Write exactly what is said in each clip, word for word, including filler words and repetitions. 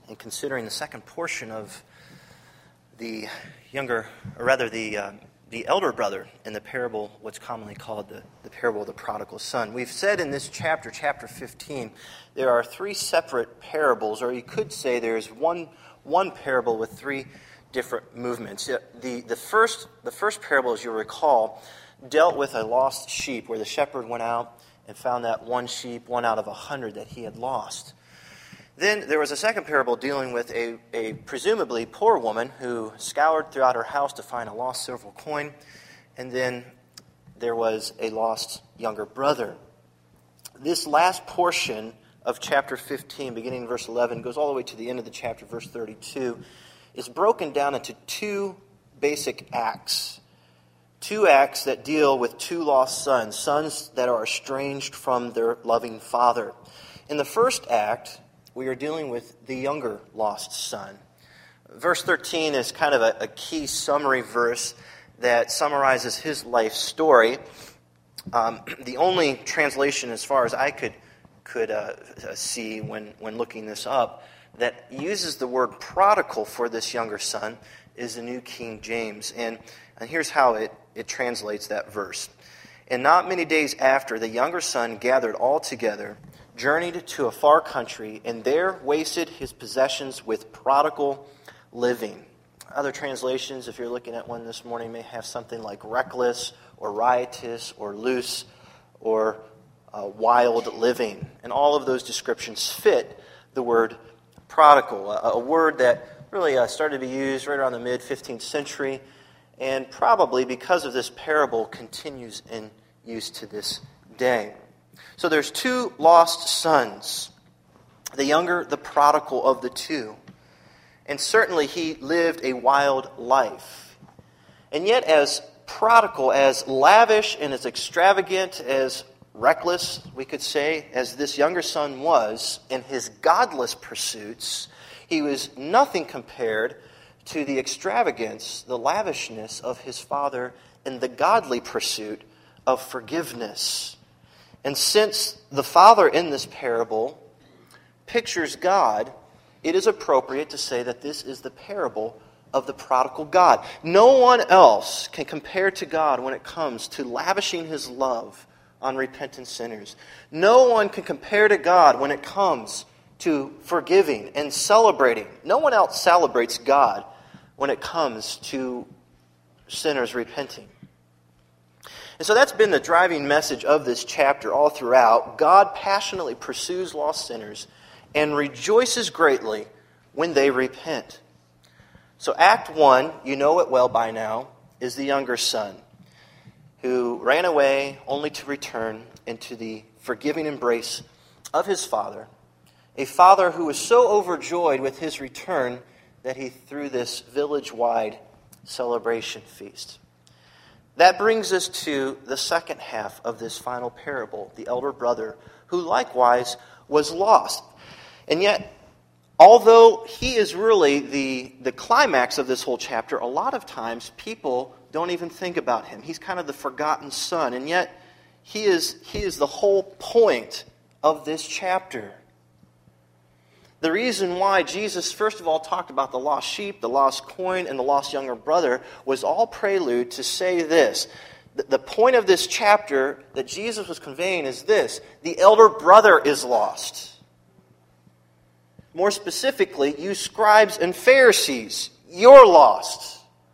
in considering the second portion of the younger, or rather the uh, the elder brother in the parable, what's commonly called the, the parable of the prodigal son. We've said in this chapter, chapter fifteen, there are three separate parables, or you could say there's one one parable with three different movements. The the first the first parable, as you'll recall, dealt with a lost sheep, where the shepherd went out and found that one sheep, one out of a hundred that he had lost. Then there was a second parable dealing with a, a presumably poor woman who scoured throughout her house to find a lost silver coin. And then there was a lost younger brother. This last portion of chapter fifteen, beginning in verse eleven, goes all the way to the end of the chapter, verse thirty-two, is broken down into two basic acts. Two acts that deal with two lost sons, sons that are estranged from their loving father. In the first act, we are dealing with the younger lost son. Verse thirteen is kind of a, a key summary verse that summarizes his life story. Um, the only translation, as far as I could could uh, see when, when looking this up, that uses the word prodigal for this younger son is the New King James. And, and here's how it, it translates that verse. And not many days after, the younger son gathered all together, journeyed to a far country, and there wasted his possessions with prodigal living. Other translations, if you're looking at one this morning, may have something like reckless or riotous or loose or uh, wild living. And all of those descriptions fit the word prodigal, a, a word that really uh, started to be used right around the mid-fifteenth century, and probably because of this parable continues in use to this day. So there's two lost sons, the younger, the prodigal of the two. And certainly he lived a wild life. And yet as prodigal, as lavish and as extravagant, as reckless, we could say, as this younger son was in his godless pursuits, he was nothing compared to the extravagance, the lavishness of his father in the godly pursuit of forgiveness. And since the father in this parable pictures God, it is appropriate to say that this is the parable of the prodigal God. No one else can compare to God when it comes to lavishing his love on repentant sinners. No one can compare to God when it comes to forgiving and celebrating. No one else celebrates God when it comes to sinners repenting. And so that's been the driving message of this chapter all throughout. God passionately pursues lost sinners and rejoices greatly when they repent. So Act one, you know it well by now, is the younger son who ran away only to return into the forgiving embrace of his father. A father who was so overjoyed with his return that he threw this village-wide celebration feast. That brings us to the second half of this final parable, the elder brother, who likewise was lost. And yet, although he is really the, the climax of this whole chapter, a lot of times people don't even think about him. He's kind of the forgotten son, and yet he is, he is the whole point of this chapter. The reason why Jesus, first of all, talked about the lost sheep, the lost coin, and the lost younger brother was all prelude to say this. The point of this chapter that Jesus was conveying is this: the elder brother is lost. More specifically, you scribes and Pharisees, you're lost.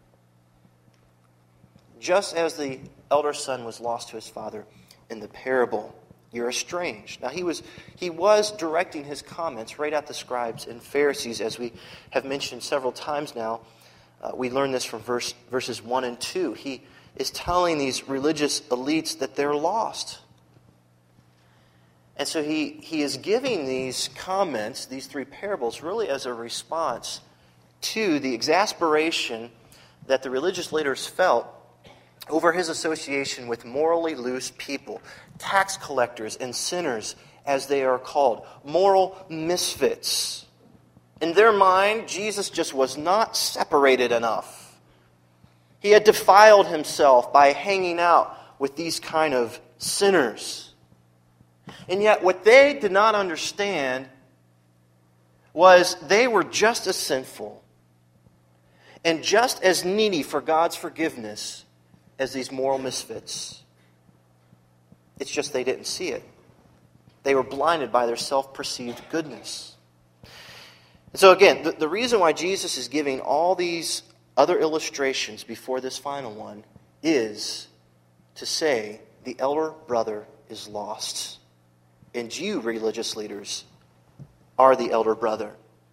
Just as the elder son was lost to his father in the parable. You're estranged. Now, he was he was directing his comments right at the scribes and Pharisees, as we have mentioned several times now. Uh, we learned this from verse, verses one and two. He is telling these religious elites that they're lost. And so he, he is giving these comments, these three parables, really as a response to the exasperation that the religious leaders felt over his association with morally loose people, tax collectors and sinners, as they are called, moral misfits. In their mind, Jesus just was not separated enough. He had defiled himself by hanging out with these kind of sinners. And yet what they did not understand was they were just as sinful and just as needy for God's forgiveness as these moral misfits. It's just they didn't see it. They were blinded by their self-perceived goodness. And so again, the, the reason why Jesus is giving all these other illustrations before this final one is to say the elder brother is lost. And you, religious leaders, are the elder brother.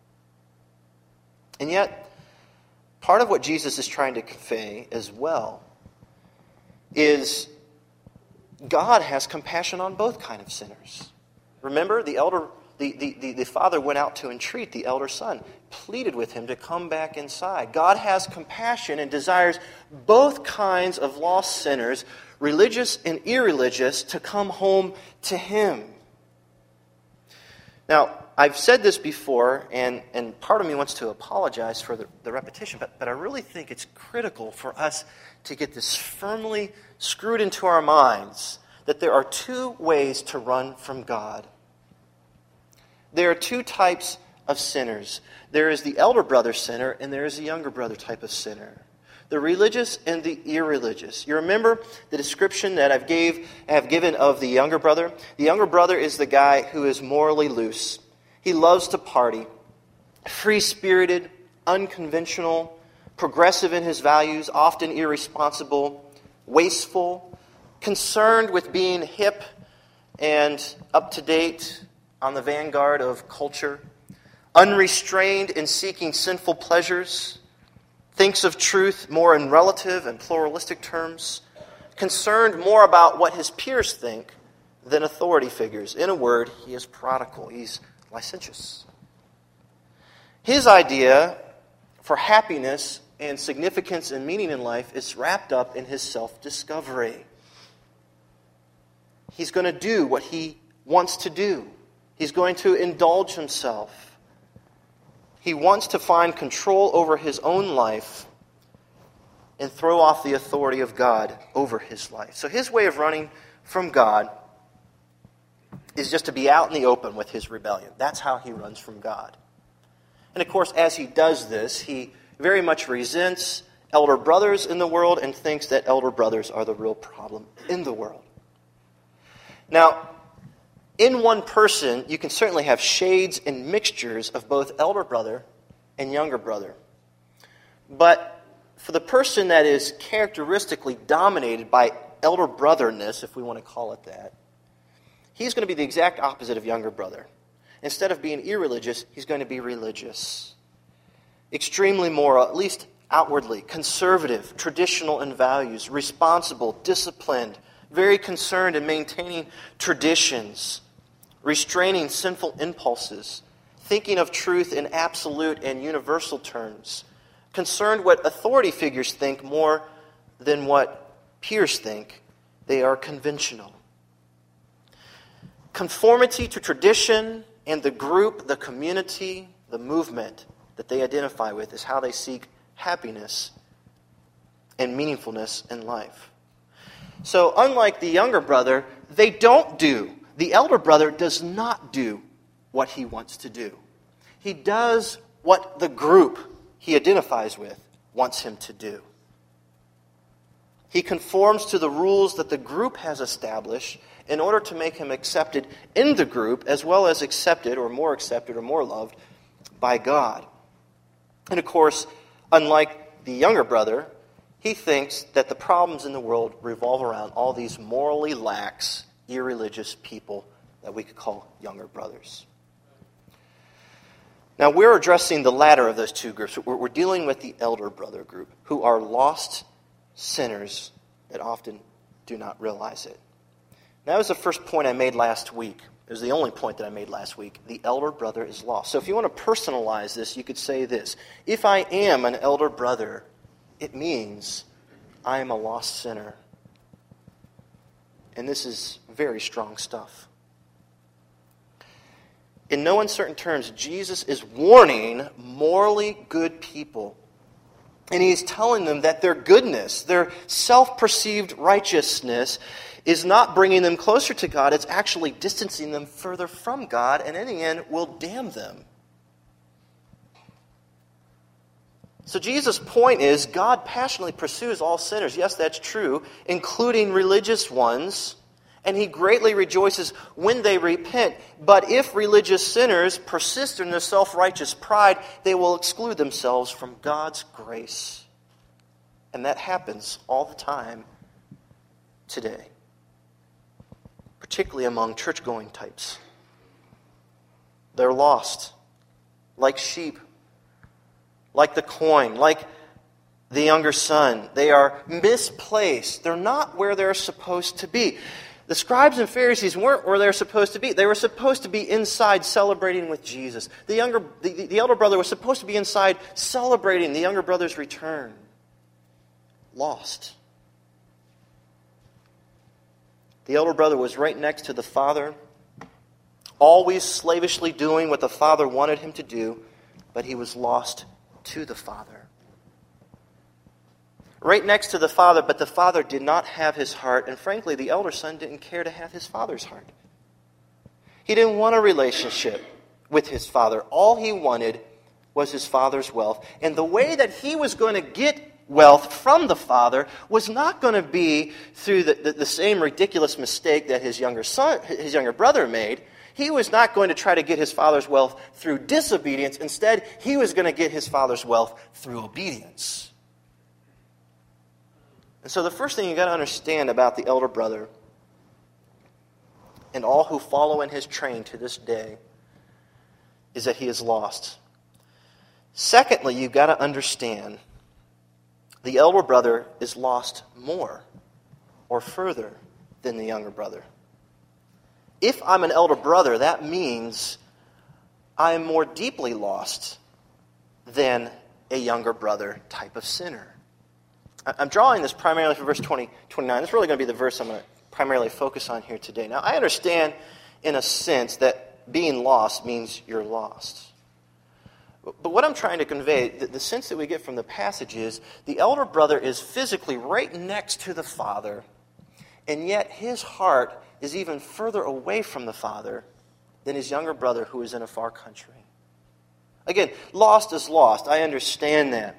And yet, part of what Jesus is trying to convey as well is God has compassion on both kind of sinners. Remember, the elder, the, the, the, the father went out to entreat the elder son, pleaded with him to come back inside. God has compassion and desires both kinds of lost sinners, religious and irreligious, to come home to Him. Now, I've said this before, and, and part of me wants to apologize for the, the repetition, but, but I really think it's critical for us to get this firmly screwed into our minds that there are two ways to run from God. There are two types of sinners. There is the elder brother sinner, and there is the younger brother type of sinner. The religious and the irreligious. You remember the description that I've gave have given of the younger brother? The younger brother is the guy who is morally loose. He loves to party, free-spirited, unconventional, progressive in his values, often irresponsible, wasteful, concerned with being hip and up-to-date on the vanguard of culture, unrestrained in seeking sinful pleasures, thinks of truth more in relative and pluralistic terms, concerned more about what his peers think than authority figures. In a word, he is prodigal. He's licentious. His idea for happiness and significance and meaning in life is wrapped up in his self-discovery. He's going to do what he wants to do. He's going to indulge himself. He wants to find control over his own life and throw off the authority of God over his life. So his way of running from God is just to be out in the open with his rebellion. That's how he runs from God. And of course, as he does this, he very much resents elder brothers in the world and thinks that elder brothers are the real problem in the world. Now, in one person, you can certainly have shades and mixtures of both elder brother and younger brother. But for the person that is characteristically dominated by elder brotherness, if we want to call it that, he's going to be the exact opposite of younger brother. Instead of being irreligious, he's going to be religious. Extremely moral, at least outwardly, conservative, traditional in values, responsible, disciplined, very concerned in maintaining traditions, restraining sinful impulses, thinking of truth in absolute and universal terms, concerned what authority figures think more than what peers think. They are conventional. Conformity to tradition and the group, the community, the movement that they identify with is how they seek happiness and meaningfulness in life. So unlike the younger brother, they don't do, the elder brother does not do what he wants to do. He does what the group he identifies with wants him to do. He conforms to the rules that the group has established in order to make him accepted in the group, as well as accepted or more accepted or more loved by God. And of course, unlike the younger brother, he thinks that the problems in the world revolve around all these morally lax, irreligious people that we could call younger brothers. Now, we're addressing the latter of those two groups. We're dealing with the elder brother group, who are lost sinners that often do not realize it. That was the first point I made last week. It was the only point that I made last week. The elder brother is lost. So if you want to personalize this, you could say this. If I am an elder brother, it means I am a lost sinner. And this is very strong stuff. In no uncertain terms, Jesus is warning morally good people. And he's telling them that their goodness, their self-perceived righteousness, is not bringing them closer to God. It's actually distancing them further from God, and in the end will damn them. So Jesus' point is God passionately pursues all sinners. Yes, that's true, including religious ones. And he greatly rejoices when they repent. But if religious sinners persist in their self-righteous pride, they will exclude themselves from God's grace. And that happens all the time today, particularly among church-going types. They're lost, like sheep, like the coin, like the younger son. They are misplaced. They're not where they're supposed to be. The scribes and Pharisees weren't where they were supposed to be. They were supposed to be inside celebrating with Jesus. The younger, the, the elder brother was supposed to be inside celebrating the younger brother's return. Lost. The elder brother was right next to the father, always slavishly doing what the father wanted him to do, but he was lost to the father. Right next to the father, but the father did not have his heart, and frankly, the elder son didn't care to have his father's heart. He didn't want a relationship with his father. All he wanted was his father's wealth. And the way that he was going to get wealth from the father was not going to be through the, the, the same ridiculous mistake that his younger son, his younger brother made. He was not going to try to get his father's wealth through disobedience. Instead, he was going to get his father's wealth through obedience. And so the first thing you've got to understand about the elder brother and all who follow in his train to this day is that he is lost. Secondly, you've got to understand the elder brother is lost more or further than the younger brother. If I'm an elder brother, that means I am more deeply lost than a younger brother type of sinner. I'm drawing this primarily from verse twenty, twenty-nine. It's really going to be the verse I'm going to primarily focus on here today. Now, I understand in a sense that being lost means you're lost. But what I'm trying to convey, the, the sense that we get from the passage is the elder brother is physically right next to the father, and yet his heart is even further away from the father than his younger brother who is in a far country. Again, lost is lost. I understand that.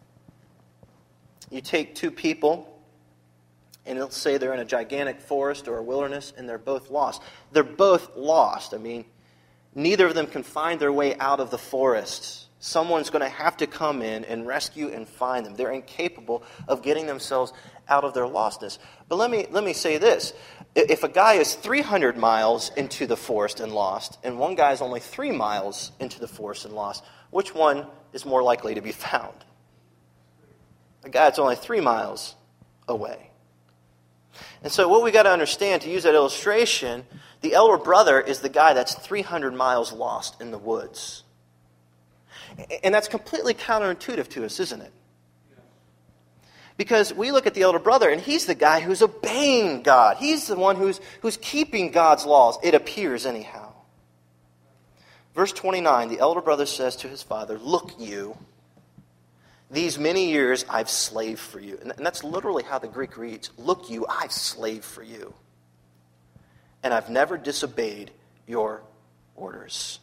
You take two people, and let's say they're in a gigantic forest or a wilderness, and they're both lost. They're both lost. I mean, neither of them can find their way out of the forest. Someone's going to have to come in and rescue and find them. They're incapable of getting themselves out of their lostness. But let me let me say this. If a guy is three hundred miles into the forest and lost, and one guy is only three miles into the forest and lost, which one is more likely to be found? A guy that's only three miles away. And so what we got to understand, to use that illustration, the elder brother is the guy that's three hundred miles lost in the woods. And that's completely counterintuitive to us, isn't it? Because we look at the elder brother, and he's the guy who's obeying God. He's the one who's, who's keeping God's laws. It appears anyhow. Verse twenty-nine, the elder brother says to his father, "Look you, these many years I've slaved for you." And that's literally how the Greek reads. "Look you, I've slaved for you. And I've never disobeyed your orders."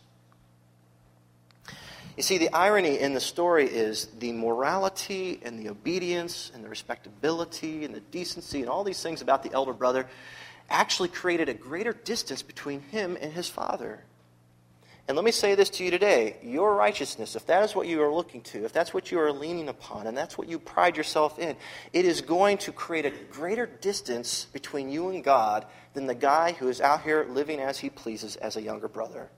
You see, the irony in the story is the morality and the obedience and the respectability and the decency and all these things about the elder brother actually created a greater distance between him and his father. And let me say this to you today. Your righteousness, if that is what you are looking to, if that's what you are leaning upon, and that's what you pride yourself in, it is going to create a greater distance between you and God than the guy who is out here living as he pleases as a younger brother.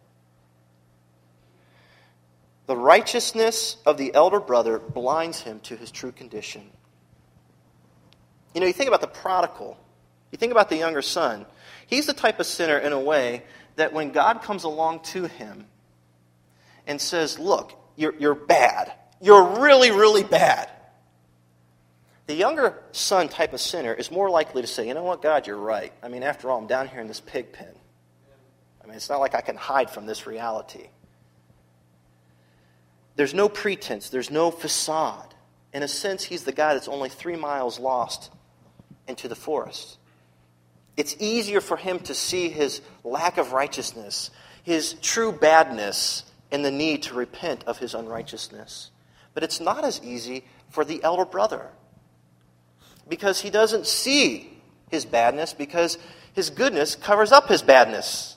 The righteousness of the elder brother blinds him to his true condition. You know, you think about the prodigal. You think about the younger son. He's the type of sinner in a way that when God comes along to him and says, "Look, you're, you're bad. You're really, really bad." The younger son type of sinner is more likely to say, "You know what, God, you're right. I mean, after all, I'm down here in this pig pen. I mean, it's not like I can hide from this reality." There's no pretense. There's no facade. In a sense, he's the guy that's only three miles lost into the forest. It's easier for him to see his lack of righteousness, his true badness, and the need to repent of his unrighteousness. But it's not as easy for the elder brother, because he doesn't see his badness, because his goodness covers up his badness.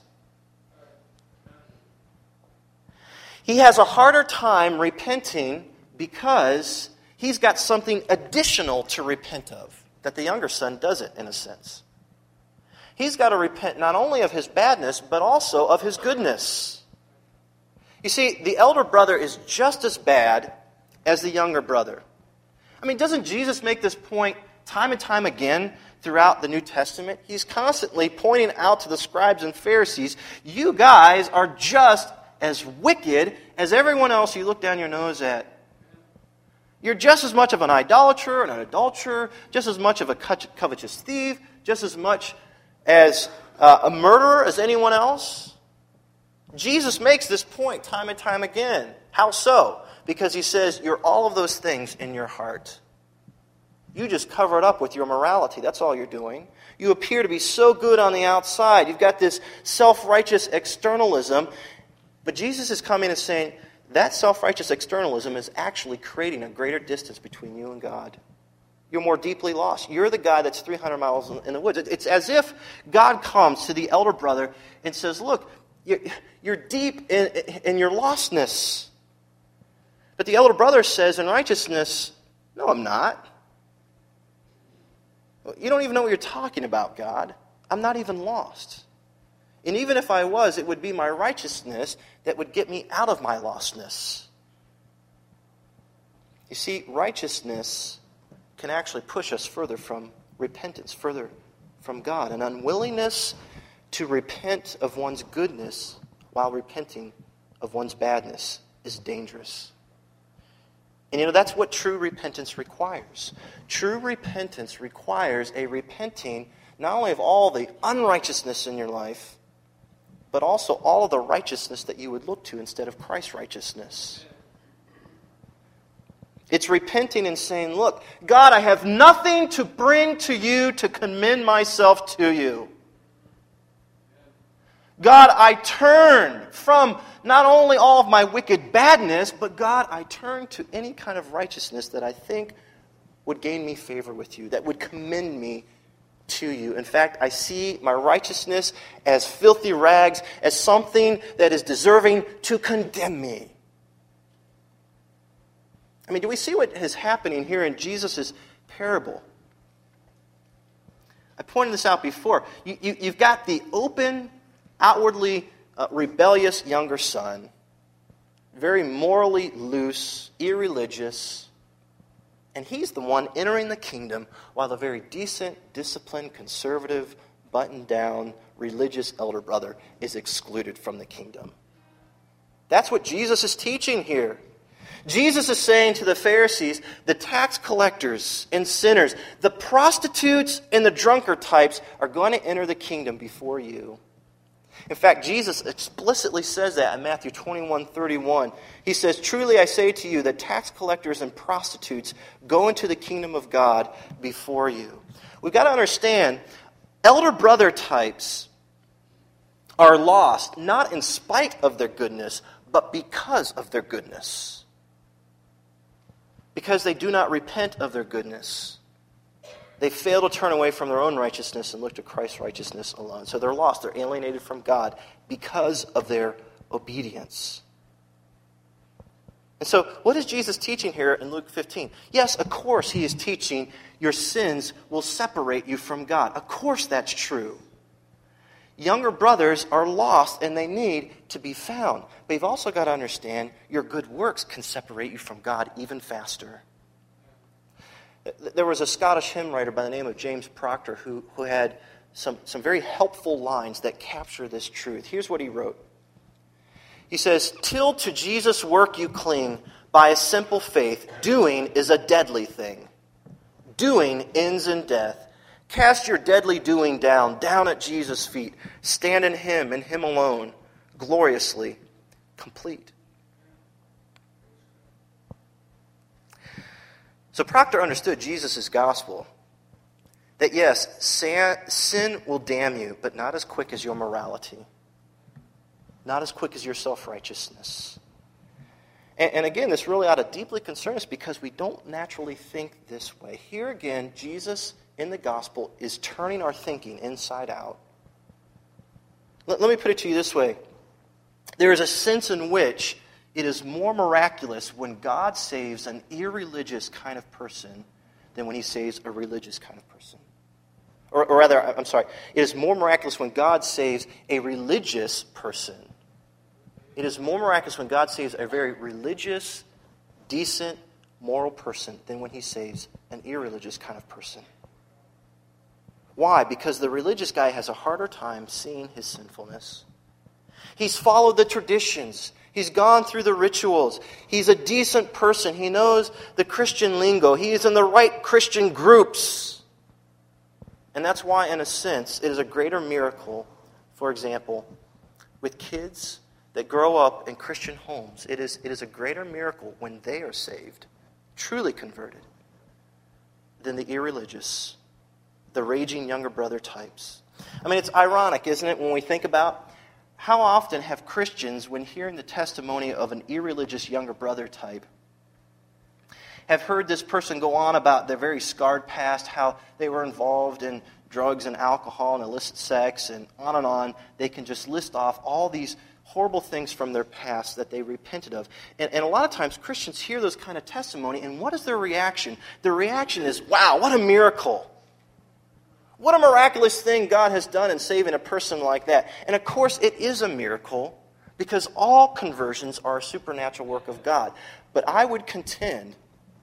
He has a harder time repenting because he's got something additional to repent of that the younger son doesn't, in a sense. He's got to repent not only of his badness, but also of his goodness. You see, the elder brother is just as bad as the younger brother. I mean, doesn't Jesus make this point time and time again throughout the New Testament? He's constantly pointing out to the scribes and Pharisees, you guys are just as wicked as everyone else you look down your nose at. You're just as much of an idolater and an adulterer, just as much of a covetous thief, just as much as uh, a murderer as anyone else. Jesus makes this point time and time again. How so? Because he says, you're all of those things in your heart. You just cover it up with your morality. That's all you're doing. You appear to be so good on the outside. You've got this self-righteous externalism. But Jesus is coming and saying, that self-righteous externalism is actually creating a greater distance between you and God. You're more deeply lost. You're the guy that's three hundred miles in the woods. It's as if God comes to the elder brother and says, look, you're, you're deep in, in your lostness. But the elder brother says in righteousness, no, I'm not. You don't even know what you're talking about, God. I'm not even lost. And even if I was, it would be my righteousness that would get me out of my lostness. You see, righteousness can actually push us further from repentance, further from God. An unwillingness to repent of one's goodness while repenting of one's badness is dangerous. And you know, that's what true repentance requires. True repentance requires a repenting not only of all the unrighteousness in your life, but also all of the righteousness that you would look to instead of Christ's righteousness. It's repenting and saying, look, God, I have nothing to bring to you to commend myself to you. God, I turn from not only all of my wicked badness, but God, I turn to any kind of righteousness that I think would gain me favor with you, that would commend me to you. In fact, I see my righteousness as filthy rags, as something that is deserving to condemn me. I mean, do we see what is happening here in Jesus' parable? I pointed this out before. You, you, you've got the open, outwardly uh, rebellious younger son, very morally loose, irreligious, and he's the one entering the kingdom while the very decent, disciplined, conservative, buttoned-down, religious elder brother is excluded from the kingdom. That's what Jesus is teaching here. Jesus is saying to the Pharisees, the tax collectors and sinners, the prostitutes and the drunkard types are going to enter the kingdom before you. In fact, Jesus explicitly says that in Matthew twenty-one thirty-one. He says, truly I say to you that tax collectors and prostitutes go into the kingdom of God before you. We've got to understand, elder brother types are lost not in spite of their goodness, but because of their goodness. Because they do not repent of their goodness. They fail to turn away from their own righteousness and look to Christ's righteousness alone. So they're lost. They're alienated from God because of their obedience. And so what is Jesus teaching here in Luke fifteen? Yes, of course he is teaching your sins will separate you from God. Of course that's true. Younger brothers are lost and they need to be found. But you've also got to understand your good works can separate you from God even faster. There was a Scottish hymn writer by the name of James Proctor who, who had some, some very helpful lines that capture this truth. Here's what he wrote. He says, till to Jesus' work you cling by a simple faith, doing is a deadly thing. Doing ends in death. Cast your deadly doing down, down at Jesus' feet. Stand in him and him alone, gloriously complete. So Proctor understood Jesus' gospel. That yes, sin will damn you, but not as quick as your morality. Not as quick as your self-righteousness. And, and again, this really ought to deeply concern us because we don't naturally think this way. Here again, Jesus in the gospel is turning our thinking inside out. Let, let me put it to you this way. There is a sense in which it is more miraculous when God saves an irreligious kind of person than when he saves a religious kind of person. Or, or rather, I'm sorry, it is more miraculous when God saves a religious person. It is more miraculous when God saves a very religious, decent, moral person than when he saves an irreligious kind of person. Why? Because the religious guy has a harder time seeing his sinfulness. He's followed the traditions. He's gone through the rituals. He's a decent person. He knows the Christian lingo. He is in the right Christian groups. And that's why, in a sense, it is a greater miracle, for example, with kids that grow up in Christian homes. It is, it is a greater miracle when they are saved, truly converted, than the irreligious, the raging younger brother types. I mean, it's ironic, isn't it, when we think about how often have Christians, when hearing the testimony of an irreligious younger brother type, have heard this person go on about their very scarred past, how they were involved in drugs and alcohol and illicit sex, and on and on. They can just list off all these horrible things from their past that they repented of. And, and a lot of times Christians hear those kind of testimony, and what is their reaction? Their reaction is, wow, what a miracle. What a miraculous thing God has done in saving a person like that. And of course, it is a miracle because all conversions are a supernatural work of God. But I would contend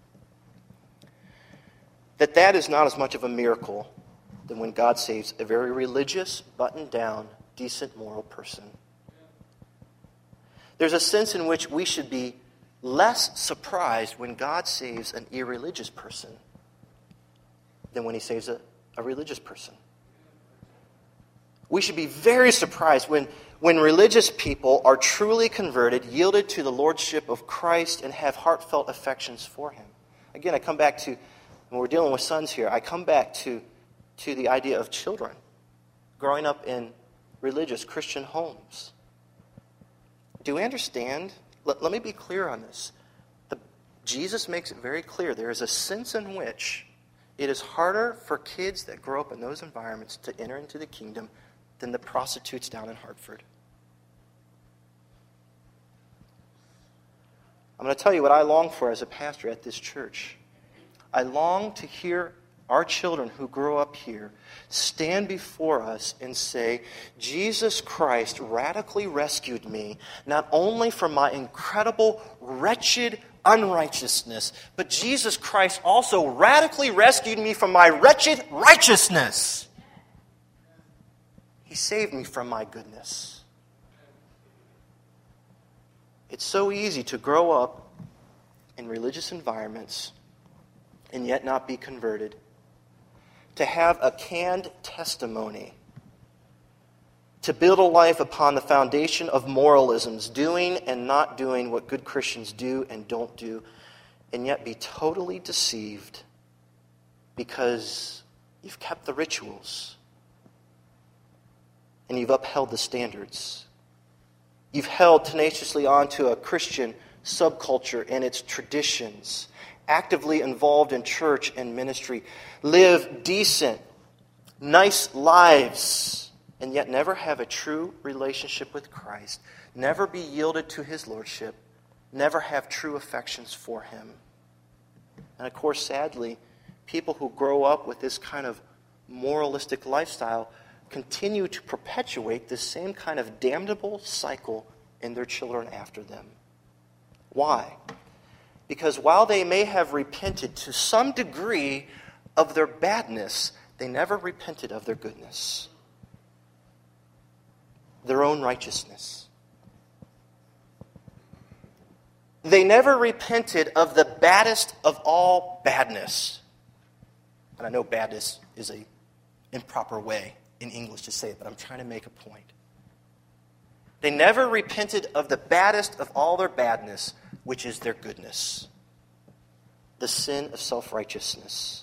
that that is not as much of a miracle than when God saves a very religious, buttoned-down, decent, moral person. There's a sense in which we should be less surprised when God saves an irreligious person than when he saves a, a religious person. We should be very surprised when, when religious people are truly converted, yielded to the lordship of Christ, and have heartfelt affections for him. Again, I come back to, when we're dealing with sons here, I come back to, to the idea of children growing up in religious Christian homes. Do we understand? Let, let me be clear on this. The, Jesus makes it very clear. There is a sense in which it is harder for kids that grow up in those environments to enter into the kingdom than the prostitutes down in Hartford. I'm going to tell you what I long for as a pastor at this church. I long to hear our children who grow up here stand before us and say, Jesus Christ radically rescued me, not only from my incredible, wretched unrighteousness, but Jesus Christ also radically rescued me from my wretched righteousness. He saved me from my goodness. It's so easy to grow up in religious environments and yet not be converted. To have a canned testimony. To build a life upon the foundation of moralisms, doing and not doing what good Christians do and don't do, and yet be totally deceived because you've kept the rituals and you've upheld the standards. You've held tenaciously onto a Christian subculture and its traditions, actively involved in church and ministry, live decent, nice lives, and yet never have a true relationship with Christ, never be yielded to his lordship, never have true affections for him. And of course, sadly, people who grow up with this kind of moralistic lifestyle continue to perpetuate this same kind of damnable cycle in their children after them. Why? Because while they may have repented to some degree of their badness, they never repented of their goodness, their own righteousness. They never repented of the baddest of all badness. And I know badness is an improper way in English to say it, but I'm trying to make a point. They never repented of the baddest of all their badness, which is their goodness, the sin of self-righteousness.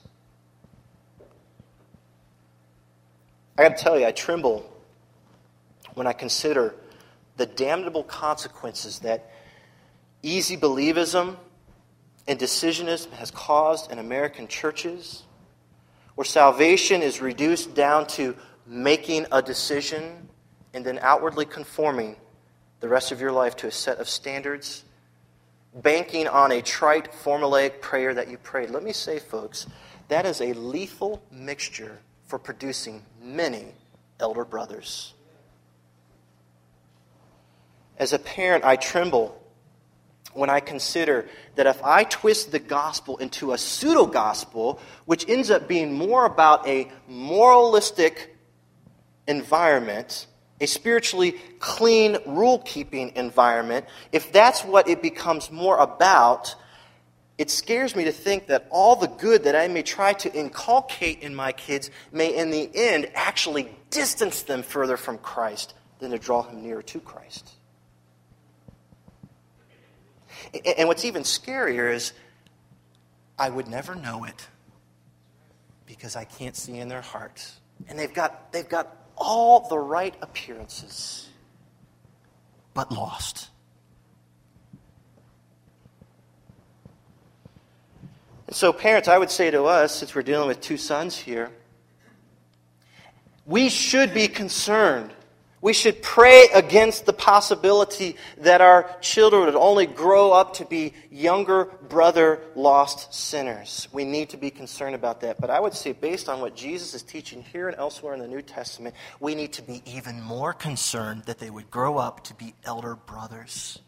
I got to tell you, I tremble when I consider the damnable consequences that easy believism and decisionism has caused in American churches, where salvation is reduced down to making a decision and then outwardly conforming the rest of your life to a set of standards, banking on a trite, formulaic prayer that you prayed. Let me say, folks, that is a lethal mixture for producing many elder brothers. As a parent, I tremble when I consider that if I twist the gospel into a pseudo-gospel, which ends up being more about a moralistic environment, a spiritually clean, rule-keeping environment, if that's what it becomes more about, it scares me to think that all the good that I may try to inculcate in my kids may in the end actually distance them further from Christ than to draw them nearer to Christ. And what's even scarier is I would never know it because I can't see in their hearts. And they've got, they've got all the right appearances, but lost. And so, parents, I would say to us, since we're dealing with two sons here, we should be concerned. We should pray against the possibility that our children would only grow up to be younger brother lost sinners. We need to be concerned about that. But I would say, based on what Jesus is teaching here and elsewhere in the New Testament, we need to be even more concerned that they would grow up to be elder brothers.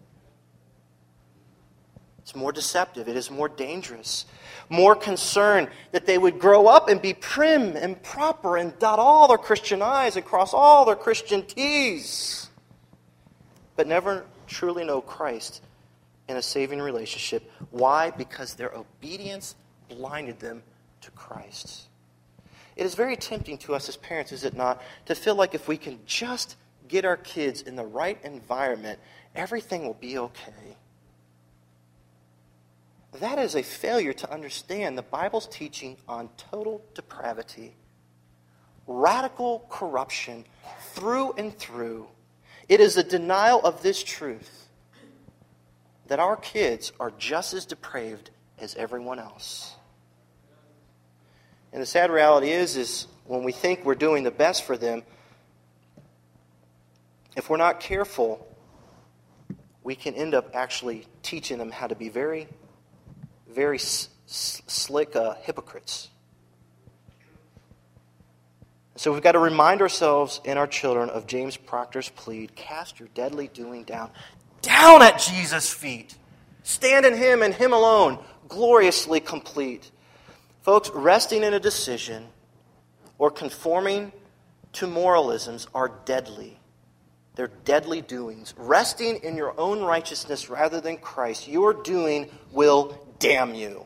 It's more deceptive. It is more dangerous. More concerned that they would grow up and be prim and proper and dot all their Christian I's and cross all their Christian T's, but never truly know Christ in a saving relationship. Why? Because their obedience blinded them to Christ. It is very tempting to us as parents, is it not, to feel like if we can just get our kids in the right environment, everything will be okay. That is a failure to understand the Bible's teaching on total depravity, radical corruption through and through. It is a denial of this truth that our kids are just as depraved as everyone else. And the sad reality is, is when we think we're doing the best for them, if we're not careful, we can end up actually teaching them how to be very very s- s- slick uh, hypocrites. So we've got to remind ourselves and our children of James Proctor's plea, cast your deadly doing down, down at Jesus' feet. Stand in Him and Him alone, gloriously complete. Folks, resting in a decision or conforming to moralisms are deadly. They're deadly doings. Resting in your own righteousness rather than Christ, your doing will damn you.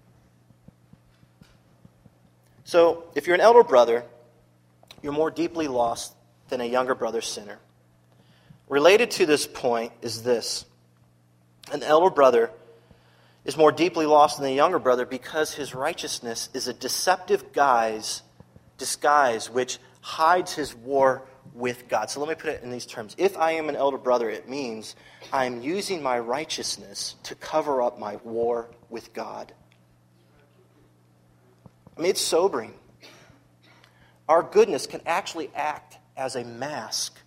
So, if you're an elder brother, you're more deeply lost than a younger brother sinner. Related to this point is this. An elder brother is more deeply lost than a younger brother because his righteousness is a deceptive guise, disguise which hides his war with God. So let me put it in these terms. If I am an elder brother, it means I'm using my righteousness to cover up my war with God. I mean, it's sobering. Our goodness can actually act as a mask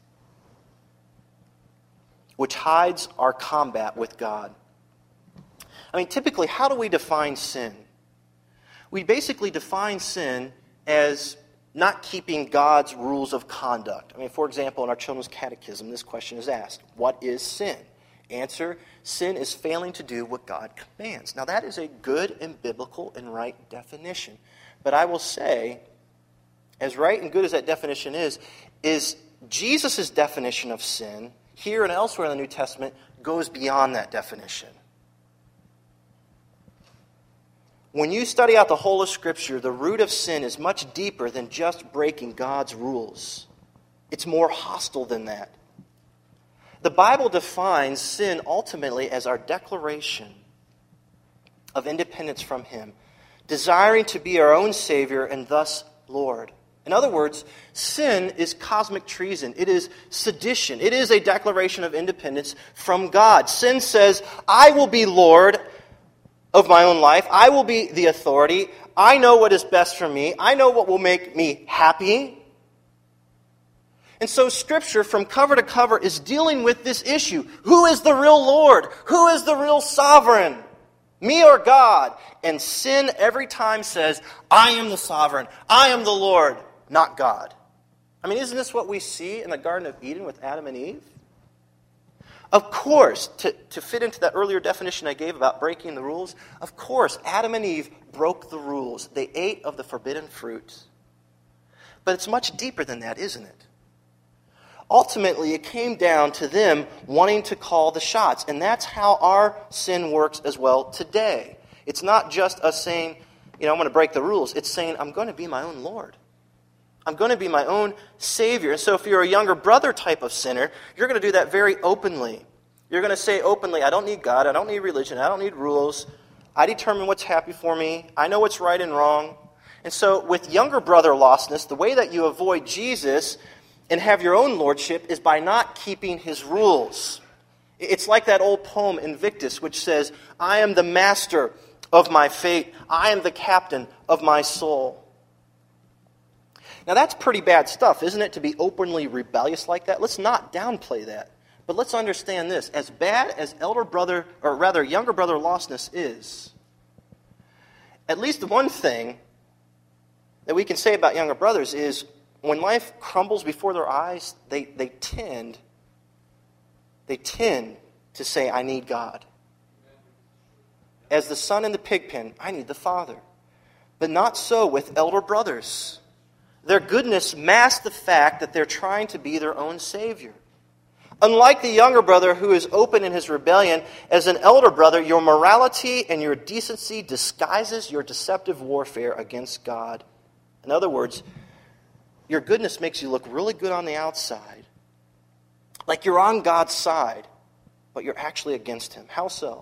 which hides our combat with God. I mean, typically, how do we define sin? We basically define sin as not keeping God's rules of conduct. I mean, for example, in our children's catechism, this question is asked, what is sin? Answer, sin is failing to do what God commands. Now, that is a good and biblical and right definition. But I will say, as right and good as that definition is, is Jesus' definition of sin, here and elsewhere in the New Testament, goes beyond that definition. When you study out the whole of Scripture, the root of sin is much deeper than just breaking God's rules. It's more hostile than that. The Bible defines sin ultimately as our declaration of independence from Him, desiring to be our own Savior and thus Lord. In other words, sin is cosmic treason. It is sedition. It is a declaration of independence from God. Sin says, I will be Lord of my own life. I will be the authority. I know what is best for me. I know what will make me happy. And so Scripture, from cover to cover, is dealing with this issue. Who is the real Lord? Who is the real sovereign? Me or God? And sin every time says, I am the sovereign. I am the Lord, not God. I mean, isn't this what we see in the Garden of Eden with Adam and Eve? Of course, to, to fit into that earlier definition I gave about breaking the rules, of course, Adam and Eve broke the rules. They ate of the forbidden fruit. But it's much deeper than that, isn't it? Ultimately, it came down to them wanting to call the shots. And that's how our sin works as well today. It's not just us saying, you know, I'm going to break the rules. It's saying, I'm going to be my own Lord. I'm going to be my own Savior. And so if you're a younger brother type of sinner, you're going to do that very openly. You're going to say openly, I don't need God. I don't need religion. I don't need rules. I determine what's happy for me. I know what's right and wrong. And so with younger brother lostness, the way that you avoid Jesus and have your own lordship is by not keeping his rules. It's like that old poem Invictus, which says, I am the master of my fate. I am the captain of my soul. Now that's pretty bad stuff, isn't it, to be openly rebellious like that? Let's not downplay that. But let's understand this. As bad as elder brother, or rather younger brother lostness is, at least the one thing that we can say about younger brothers is when life crumbles before their eyes, they, they tend, they tend to say, I need God. As the son in the pig pen, I need the Father. But not so with elder brothers. Their goodness masks the fact that they're trying to be their own Savior. Unlike the younger brother who is open in his rebellion, as an elder brother, your morality and your decency disguises your deceptive warfare against God. In other words, your goodness makes you look really good on the outside. Like you're on God's side, but you're actually against Him. How so?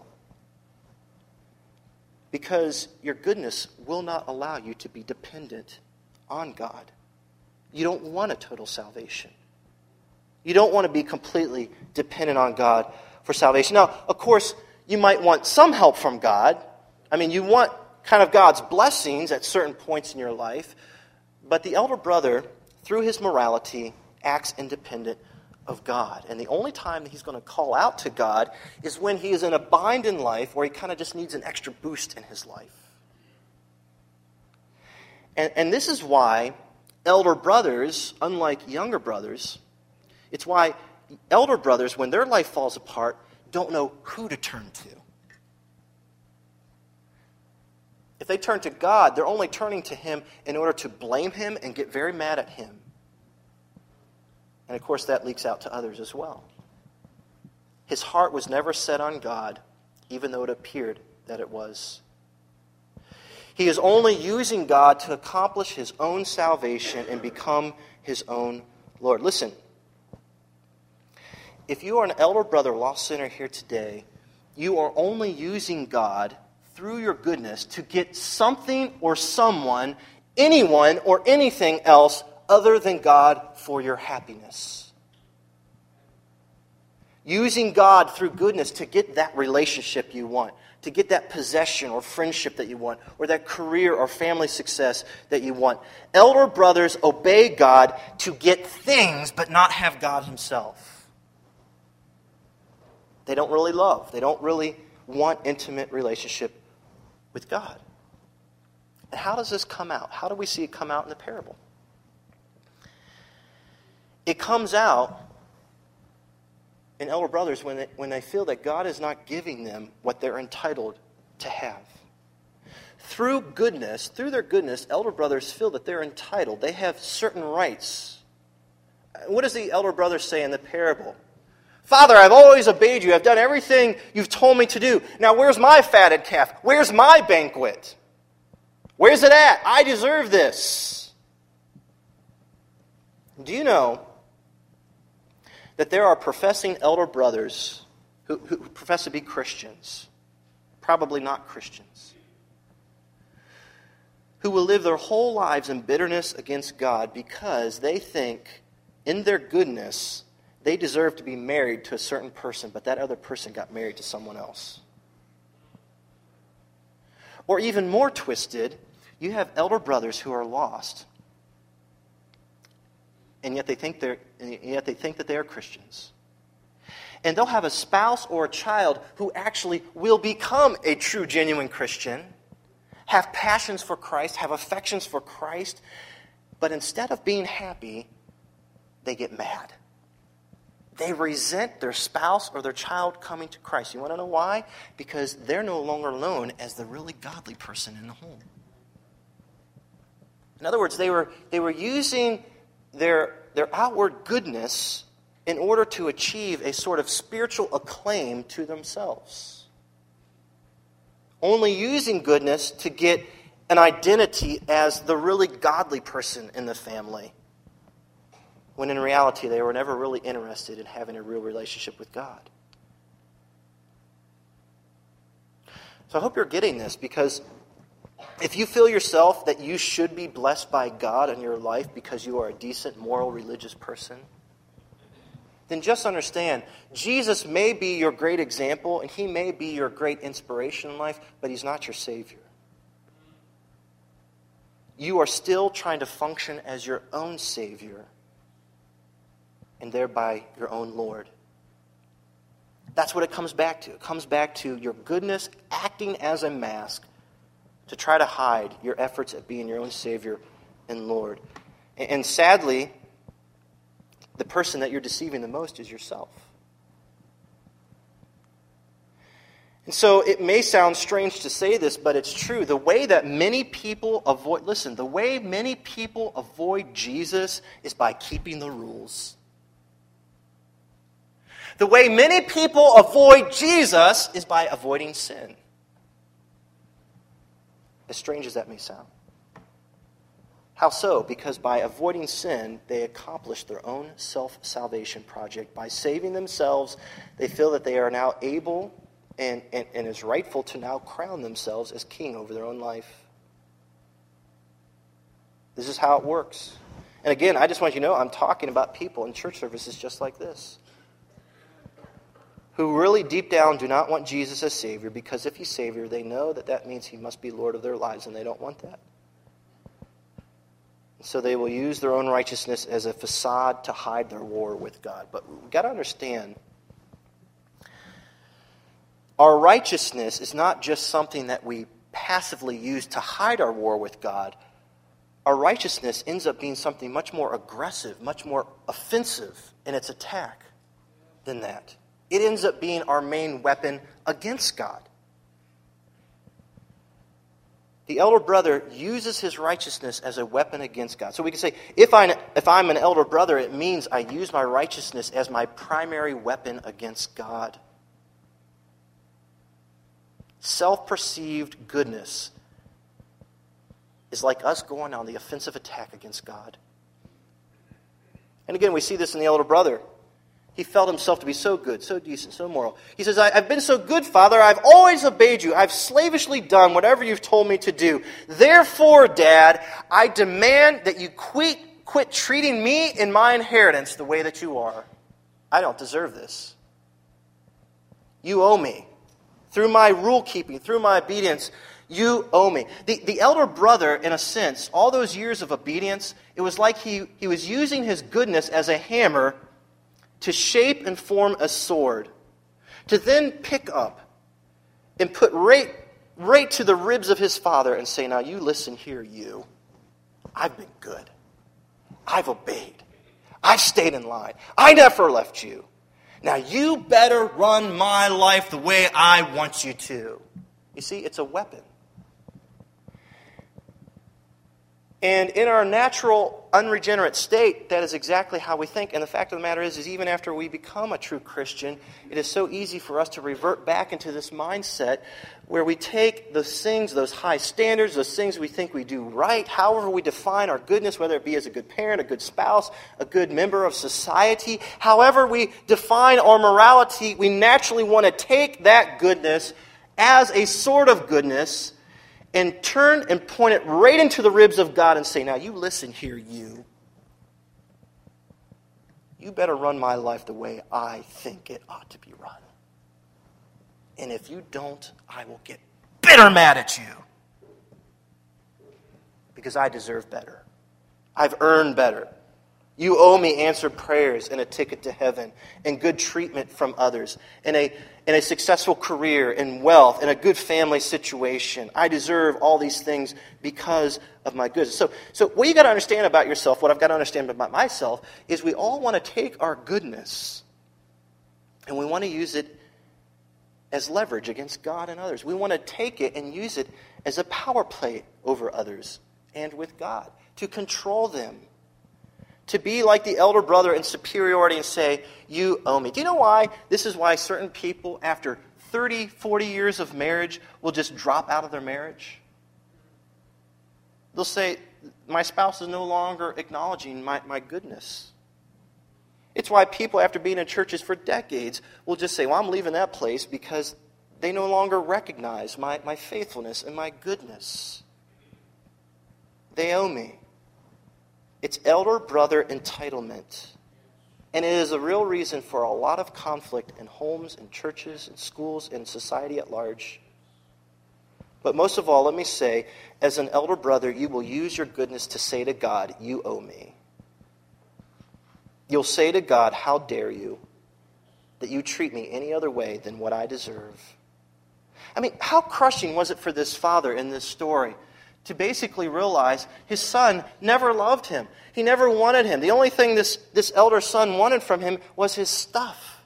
Because your goodness will not allow you to be dependent on God. You don't want a total salvation. You don't want to be completely dependent on God for salvation. Now, of course, you might want some help from God. I mean, you want kind of God's blessings at certain points in your life. But the elder brother, through his morality, acts independent of God. And the only time that he's going to call out to God is when he is in a bind in life where he kind of just needs an extra boost in his life. And, and this is why elder brothers, unlike younger brothers, it's why elder brothers, when their life falls apart, don't know who to turn to. If they turn to God, they're only turning to Him in order to blame Him and get very mad at Him. And of course, that leaks out to others as well. His heart was never set on God, even though it appeared that it was. He is only using God to accomplish his own salvation and become his own Lord. Listen, if you are an elder brother, lost sinner here today, you are only using God through your goodness to get something or someone, anyone or anything else other than God for your happiness. Using God through goodness to get that relationship you want, to get that possession or friendship that you want, or that career or family success that you want. Elder brothers obey God to get things, but not have God Himself. They don't really love. They don't really want intimate relationship with God. And how does this come out? How do we see it come out in the parable? It comes out in elder brothers when they, when they feel that God is not giving them what they're entitled to have. Through goodness, through their goodness, elder brothers feel that they're entitled. They have certain rights. What does the elder brother say in the parable? Father, I've always obeyed you. I've done everything you've told me to do. Now where's my fatted calf? Where's my banquet? Where's it at? I deserve this. Do you know that there are professing elder brothers who, who profess to be Christians, probably not Christians, who will live their whole lives in bitterness against God because they think in their goodness they deserve to be married to a certain person, but that other person got married to someone else. Or even more twisted, you have elder brothers who are lost, and yet they think they're and yet they think that they are Christians. And they'll have a spouse or a child who actually will become a true, genuine Christian, have passions for Christ, have affections for Christ, but instead of being happy, they get mad. They resent their spouse or their child coming to Christ. You want to know why? Because they're no longer known as the really godly person in the home. In other words, they were, they were using their, their outward goodness in order to achieve a sort of spiritual acclaim to themselves. Only using goodness to get an identity as the really godly person in the family, when in reality they were never really interested in having a real relationship with God. So I hope you're getting this, because if you feel yourself that you should be blessed by God in your life because you are a decent, moral, religious person, then just understand, Jesus may be your great example and He may be your great inspiration in life, but He's not your Savior. You are still trying to function as your own Savior and thereby your own Lord. That's what it comes back to. It comes back to your goodness acting as a mask to try to hide your efforts at being your own Savior and Lord. And sadly, the person that you're deceiving the most is yourself. And so it may sound strange to say this, but it's true. The way that many people avoid, listen, the way many people avoid Jesus is by keeping the rules. The way many people avoid Jesus is by avoiding sin. As strange as that may sound. How so? Because by avoiding sin, they accomplish their own self-salvation project. By saving themselves, they feel that they are now able and, and, and is rightful to now crown themselves as king over their own life. This is how it works. And again, I just want you to know, I'm talking about people in church services just like this, who really deep down do not want Jesus as Savior, because if He's Savior, they know that that means He must be Lord of their lives, and they don't want that. So they will use their own righteousness as a facade to hide their war with God. But we've got to understand, our righteousness is not just something that we passively use to hide our war with God. Our righteousness ends up being something much more aggressive, much more offensive in its attack than that. It ends up being our main weapon against God. The elder brother uses his righteousness as a weapon against God. So we can say, if, I, if I'm an elder brother, it means I use my righteousness as my primary weapon against God. Self-perceived goodness is like us going on the offensive attack against God. And again, we see this in the elder brother. He felt himself to be so good, so decent, so moral. He says, I've been so good, Father. I've always obeyed you. I've slavishly done whatever you've told me to do. Therefore, Dad, I demand that you quit, quit treating me and my inheritance the way that you are. I don't deserve this. You owe me. Through my rule keeping, through my obedience, you owe me. The, the elder brother, in a sense, all those years of obedience, it was like he, he was using his goodness as a hammer to shape and form a sword, to then pick up and put right, right to the ribs of his father and say, now you listen here, you. I've been good. I've obeyed. I've stayed in line. I never left you. Now you better run my life the way I want you to. You see, it's a weapon. And in our natural, unregenerate state, that is exactly how we think. And the fact of the matter is, is even after we become a true Christian, it is so easy for us to revert back into this mindset where we take those things, those high standards, those things we think we do right, however we define our goodness, whether it be as a good parent, a good spouse, a good member of society, however we define our morality, we naturally want to take that goodness as a sort of goodness and turn and point it right into the ribs of God and say, now you listen here, you. You better run my life the way I think it ought to be run. And if you don't, I will get bitter mad at you. Because I deserve better. I've earned better. You owe me answered prayers and a ticket to heaven and good treatment from others and a, and a successful career and wealth and a good family situation. I deserve all these things because of my goodness. So, so what you got to understand about yourself, what I've got to understand about myself, is we all want to take our goodness and we want to use it as leverage against God and others. We want to take it and use it as a power play over others and with God to control them. To be like the elder brother in superiority and say, you owe me. Do you know why? This is why certain people, after thirty, forty years of marriage, will just drop out of their marriage. They'll say, my spouse is no longer acknowledging my, my goodness. It's why people, after being in churches for decades, will just say, well, I'm leaving that place because they no longer recognize my, my faithfulness and my goodness. They owe me. It's elder brother entitlement. And it is a real reason for a lot of conflict in homes and churches and schools and society at large. But most of all, let me say, as an elder brother, you will use your goodness to say to God, you owe me. You'll say to God, how dare you that you treat me any other way than what I deserve. I mean, how crushing was it for this father in this story to basically realize his son never loved him. He never wanted him. The only thing this, this elder son wanted from him was his stuff.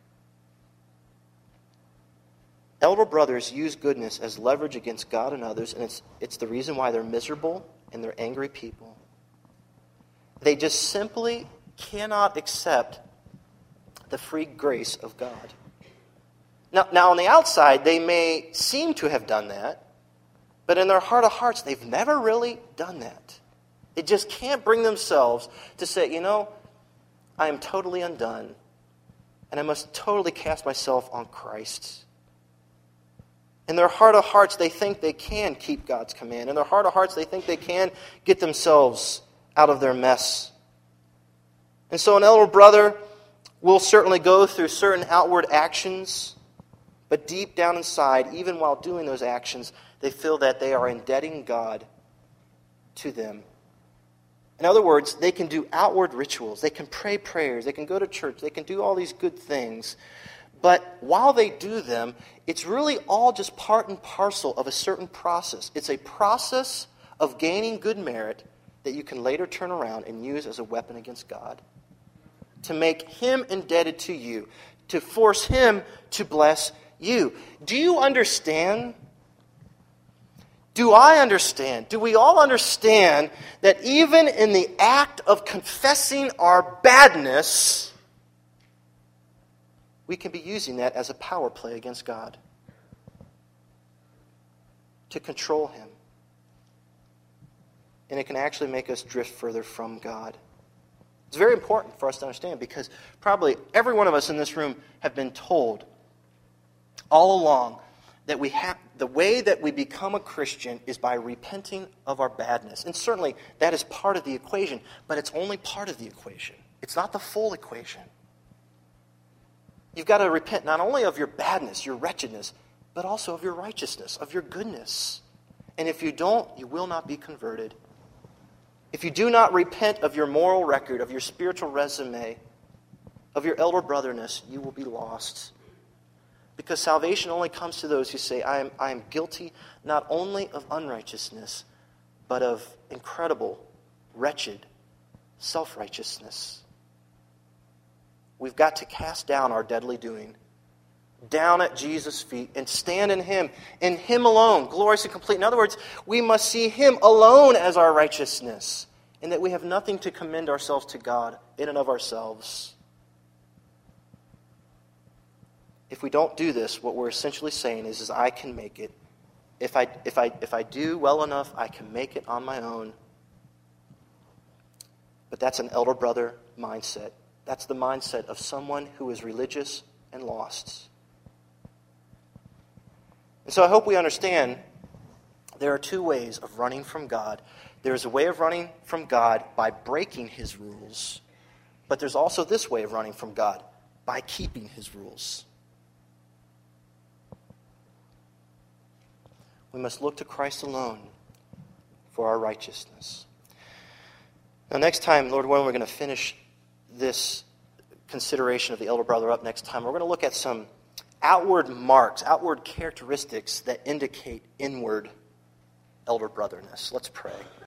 Elder brothers use goodness as leverage against God and others, and it's, it's the reason why they're miserable and they're angry people. They just simply cannot accept the free grace of God. Now, now on the outside, they may seem to have done that, but in their heart of hearts, they've never really done that. They just can't bring themselves to say, you know, I am totally undone, and I must totally cast myself on Christ. In their heart of hearts, they think they can keep God's command. In their heart of hearts, they think they can get themselves out of their mess. And so an elder brother will certainly go through certain outward actions, but deep down inside, even while doing those actions, they feel that they are indebting God to them. In other words, they can do outward rituals. They can pray prayers. They can go to church. They can do all these good things. But while they do them, it's really all just part and parcel of a certain process. It's a process of gaining good merit that you can later turn around and use as a weapon against God. To make Him indebted to you. To force Him to bless you. Do you understand? Do I understand? Do we all understand that even in the act of confessing our badness, we can be using that as a power play against God to control Him? And it can actually make us drift further from God. It's very important for us to understand because probably every one of us in this room have been told all along that we have the way that we become a Christian is by repenting of our badness. And certainly that is part of the equation, but it's only part of the equation. It's not the full equation. You've got to repent not only of your badness, your wretchedness, but also of your righteousness, of your goodness. And if you don't, you will not be converted. If you do not repent of your moral record, of your spiritual resume, of your elder brotherness, you will be lost. Because salvation only comes to those who say, I am, I am guilty not only of unrighteousness, but of incredible, wretched self-righteousness. We've got to cast down our deadly doing, down at Jesus' feet, and stand in Him, in Him alone, glorious and complete. In other words, we must see Him alone as our righteousness, and that we have nothing to commend ourselves to God in and of ourselves. If we don't do this, what we're essentially saying is, is I can make it. If I, if I, if I do well enough, I can make it on my own. But that's an elder brother mindset. That's the mindset of someone who is religious and lost. And so I hope we understand there are two ways of running from God. There's a way of running from God by breaking his rules, but there's also this way of running from God, by keeping his rules. We must look to Christ alone for our righteousness. Now, next time, Lord willing, we're going to finish this consideration of the elder brother up next time. We're going to look at some outward marks, outward characteristics that indicate inward elder brotherness. Let's pray.